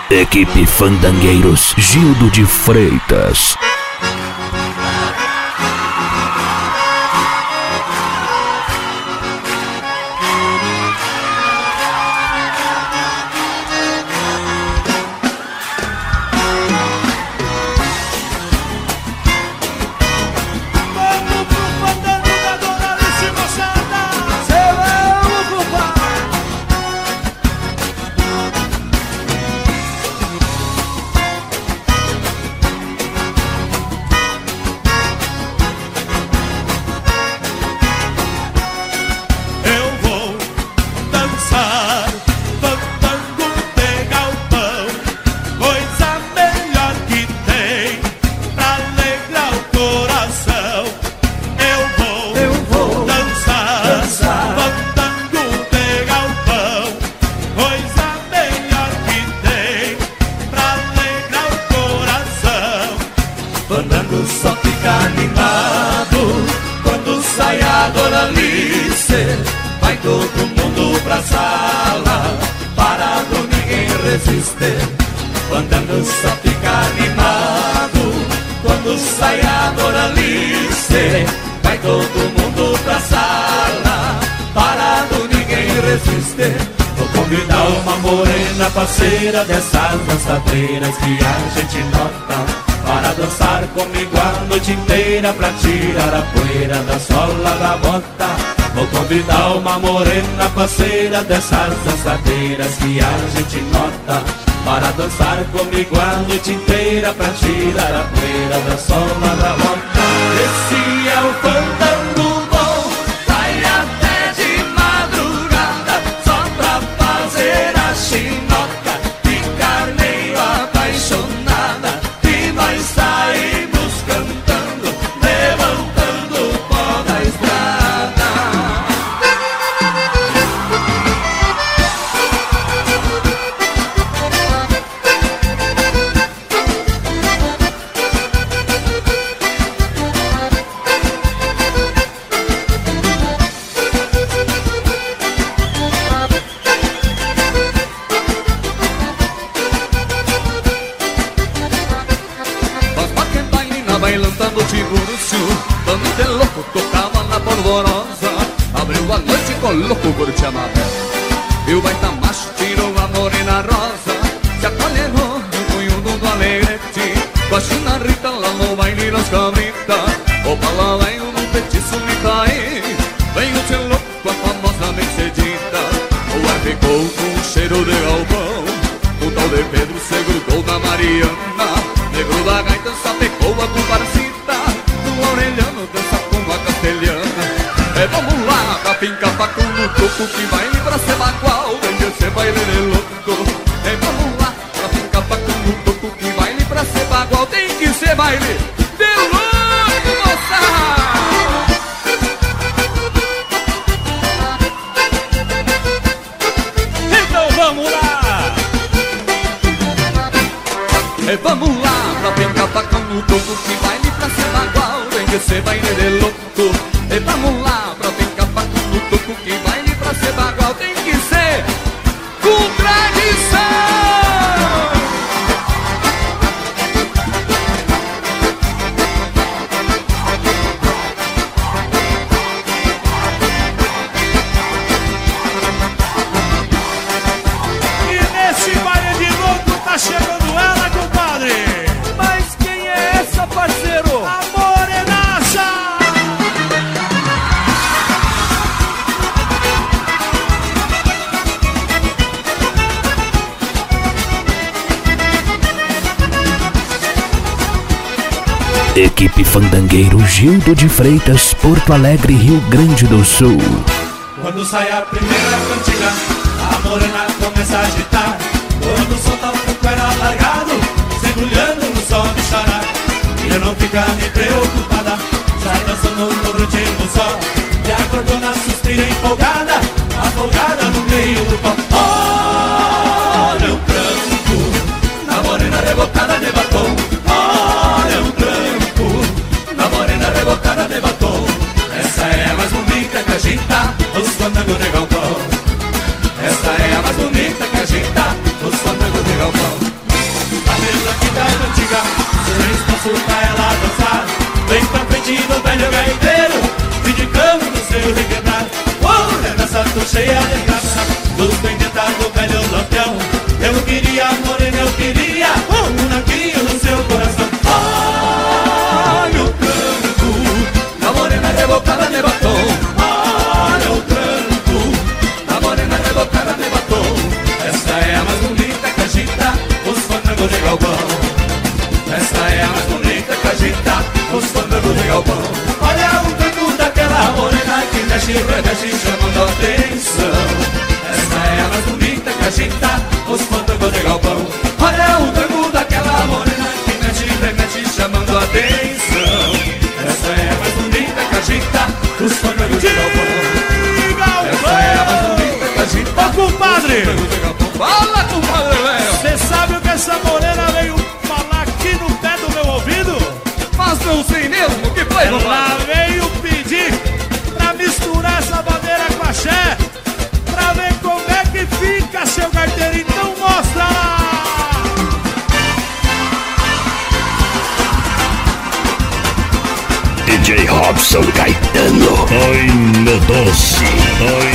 Equipe Fandangueiros Gildo de Freitas. Fandango só fica animado quando sai a Doralice. Vai todo mundo pra sala, parado ninguém resiste. Fandango só fica animado quando sai a Doralice. Vai todo mundo pra sala, parado ninguém resiste. Vou convidar uma morena parceira dessas dançadeiras que a gente nota, para dançar comigo a noite inteira, pra tirar a poeira da sola da bota. Vou convidar uma morena parceira dessas dançadeiras que a gente nota, para dançar comigo a noite inteira, pra tirar a poeira da sola da bota. Esse é o fandango bom, sai até de madrugada, só pra fazer a chinota, ficar meio apaixonada. Nós saímos cantando, levantando o pó da estrada. Bailando tiburcio, dando de louco, tocava na polvorosa. Abriu a noite com louco, curte a mapé. E o baita macho tirou a morena rosa, se acolherou no punho do alegrete. Com a China Rita lá no baile das cabritas, opa lá vem um petiço me cair. Vem o seu louco com a famosa Mercedita. O ar ficou com um cheiro de galpão, o tal de Pedro se grudou na Mariana. Negro da gaita sapecou a comparsita, o orelhano dança com a castelhana. Vamos lá, pra finca pacu no topo, que baile pra ser bagual, vem que cê baile de louco. Vamos lá, pra finca pacu no topo, que baile pra ser bagual, tem que ser baile de louco, moça. Então vamos lá. Vamos lá, pra brincar pacão no topo, que baile pra ser bagual, vem que cê baile de louco. Vamos lá, pra brincar pacão no topo, que baile pra ser bagual, tem que ser com tradição. E nesse baile de louco tá chegando ela, compadre. Mas quem é essa, parceiro? A morenaça! Equipe Fandangueiro Gildo de Freitas, Porto Alegre, Rio Grande do Sul. Quando sai a primeira cantiga, a morena começa a agitar. Quando solta o fogo era largado, mergulhando no sol de xará. E não fica nem preocupada, sai dançando no brotinho do sol. E a cordona suspira empolgada, afogada no meio do pó. Olha o tranco, na morena rebocada de batom. Olha o tranco, na morena rebocada de batom. Essa é a mais bonita que agita os fandangos de galpão. Essa é a mais bonita que agita os fandangos de galpão. cheia de graça, dos benditados velho lampião. Eu queria, morena, eu queria um naquinho no seu coração. Olha o tranco da morena rebocada de batom. Olha o tranco da morena rebocada de batom. Essa é a mais bonita que agita os fandangos de galpão. Essa é a mais bonita que agita os fandangos de galpão. Olha o tranco daquela morena que mexe e remexe chamando a atenção. Essa é a mais bonita que agita os fandangos de galpão. Olha o tranco daquela morena que mexe e remexe chamando a atenção. Essa é a mais bonita que agita os fandangos de galpão. Essa é a mais bonita que agita. Ô compadre! Fala, compadre, velho! Você sabe o que essa morena veio falar aqui no pé do meu ouvido? Mas não sei mesmo, que foi, Ela compadre? veio pedir pra misturar essa bandeira com axé, pra ver como é que fica seu carteiro. Então mostra lá! DJ Robson Caetano. Ai, meu doce. Ai,